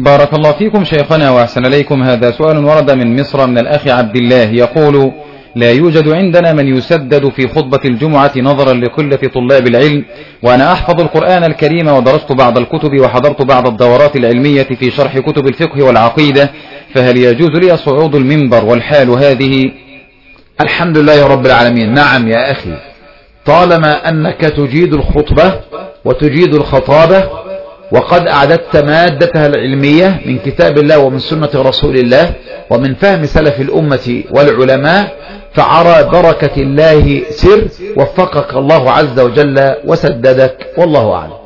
بارك الله فيكم شيخنا وأحسن إليكم. هذا سؤال ورد من مصر من الأخ عبد الله يقول: لا يوجد عندنا من يسدد في خطبة الجمعة نظرا لقلة طلاب العلم، وأنا أحفظ القرآن الكريم ودرست بعض الكتب وحضرت بعض الدورات العلمية في شرح كتب الفقه والعقيدة، فهل يجوز لي صعود المنبر والحال هذه؟ الحمد لله رب العالمين. نعم يا أخي، طالما أنك تجيد الخطبة وتجيد الخطابة وقد أعددت مادتها العلمية من كتاب الله ومن سنة رسول الله ومن فهم سلف الأمة والعلماء، فعلى بركة الله سر، وفقك الله عز وجل وسددك، والله أعلم.